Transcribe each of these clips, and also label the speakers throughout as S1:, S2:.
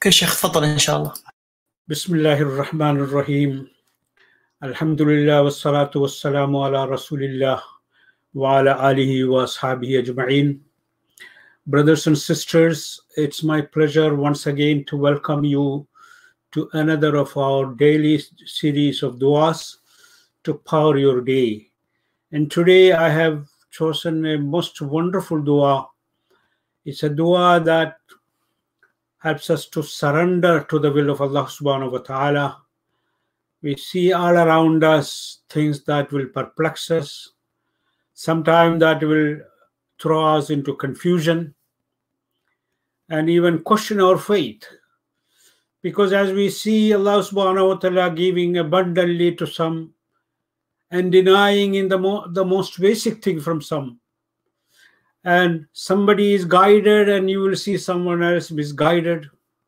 S1: اوكي شيخ تفضل ان شاء الله.
S2: بسم الله الرحمن الرحيم. الحمد لله والصلاة والسلام على رسول الله وعلى آله وأصحابه أجمعين. Brothers and sisters, it's my pleasure once again to welcome you to another of our daily series of du'as to power your day. And today I have chosen a most wonderful dua. It's a dua that helps us to surrender to the will of Allah subhanahu wa ta'ala. We see all around us things that will perplex us, sometimes that will throw us into confusion and even question our faith. Because as we see Allah subhanahu wa ta'ala giving abundantly to some and denying in the most basic thing from some. And somebody is guided and you will see someone else misguided.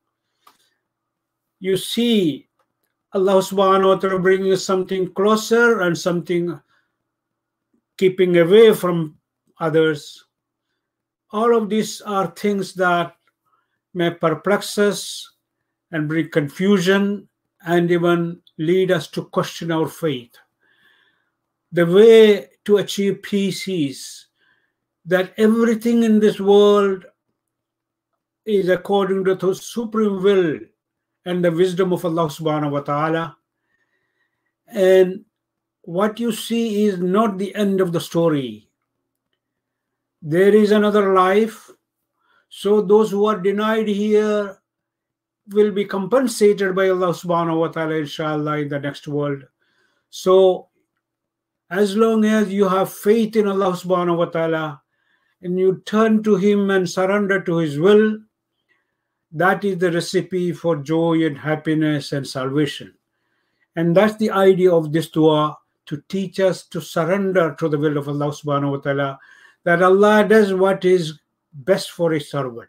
S2: You see Allah subhanahu wa ta'ala bringing us something closer and something keeping away from others. All of these are things that may perplex us and bring confusion and even lead us to question our faith. The way to achieve peace is that everything in this world is according to the supreme will and the wisdom of Allah subhanahu wa ta'ala. And what you see is not the end of the story. There is another life. So those who are denied here will be compensated by Allah subhanahu wa ta'ala inshallah in the next world. So as long as you have faith in Allah subhanahu wa ta'ala and you turn to Him and surrender to His will, that is the recipe for joy and happiness and salvation. And that's the idea of this dua, to teach us to surrender to the will of Allah subhanahu wa ta'ala, that Allah does what is best for His servant.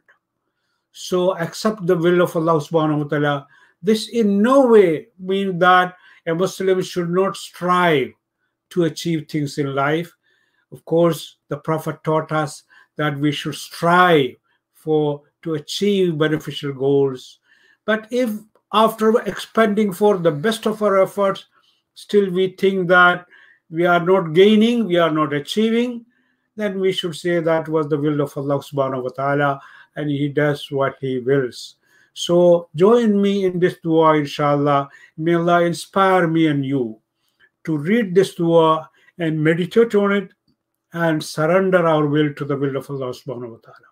S2: So accept the will of Allah subhanahu wa ta'ala. This in no way means that a Muslim should not strive to achieve things in life. Of course, the Prophet taught us that we should strive to achieve beneficial goals. But if after expending for the best of our efforts, still we think that we are not gaining, we are not achieving, then we should say that was the will of Allah subhanahu wa ta'ala and He does what He wills. So join me in this dua inshallah. May Allah inspire me and you to read this dua and meditate on it and surrender our will to the will of Allah subhanahu wa ta'ala.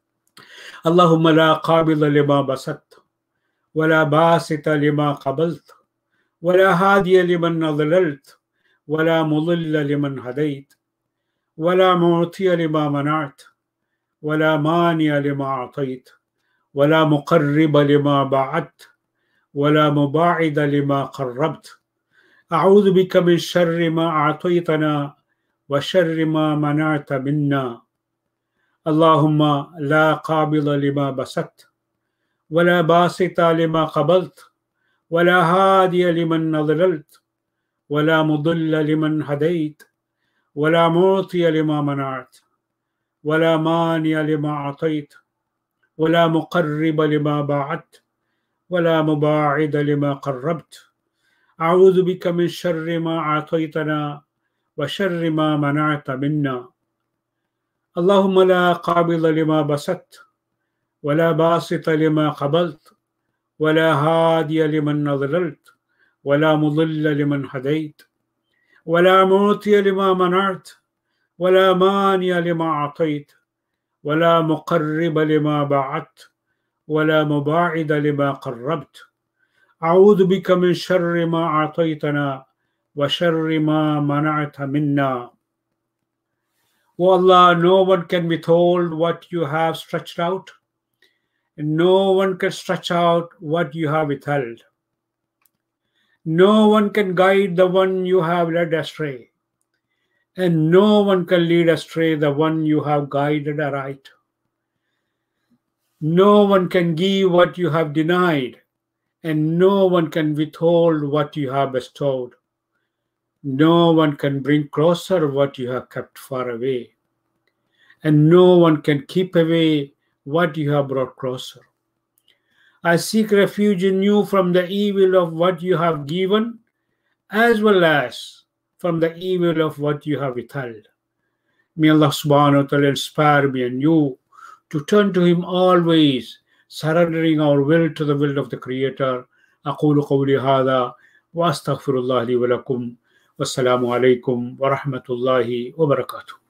S2: Allahumma la qabila lima basat wa la basita lima qabalt wa la hadiya liman adlalt wa la mudilla liman hadayt wa la mu'tiya lima mana'at wa la maniya lima a'tayt wa la muqarriba lima ba'at wa la muba'ida lima qarrabt. أعوذ بك من شر ما أعطيتنا وشر ما منعت منا. اللهم لا قابل لما بسطت ولا باسط لما قبلت ولا هادي لمن أضللت ولا مضل لمن هديت ولا معطي لما منعت ولا مانع لما أعطيت ولا مقرب لما بعدت ولا مباعد لما قربت. أعوذ بك من شر ما أعطيتنا وشر ما منعت منا. اللهم لا قابل لما بسطت ولا باسط لما قبلت ولا هادي لمن أضللت ولا مضل لمن هديت ولا معطي لما منعت ولا مانع لما أعطيت ولا مقرب لما بعدت ولا مباعد لما قربت. أعوذ بك من شر ما أعطيتنا وشر ما منعت منا. O Allah, no one can withhold what you have stretched out, and no one can stretch out what you have withheld. No one can guide the one you have led astray, and no one can lead astray the one you have guided aright. No one can give what you have denied, and no one can withhold what you have bestowed. No one can bring closer what you have kept far away, and no one can keep away what you have brought closer. I seek refuge in you from the evil of what you have given, as well as from the evil of what you have withheld. May Allah subhanahu wa ta'ala inspire me and you to turn to Him always, surrendering our will to the will of the Creator. أقول قولي هذا وأستغفر الله لي ولكم والسلام عليكم ورحمة الله وبركاته.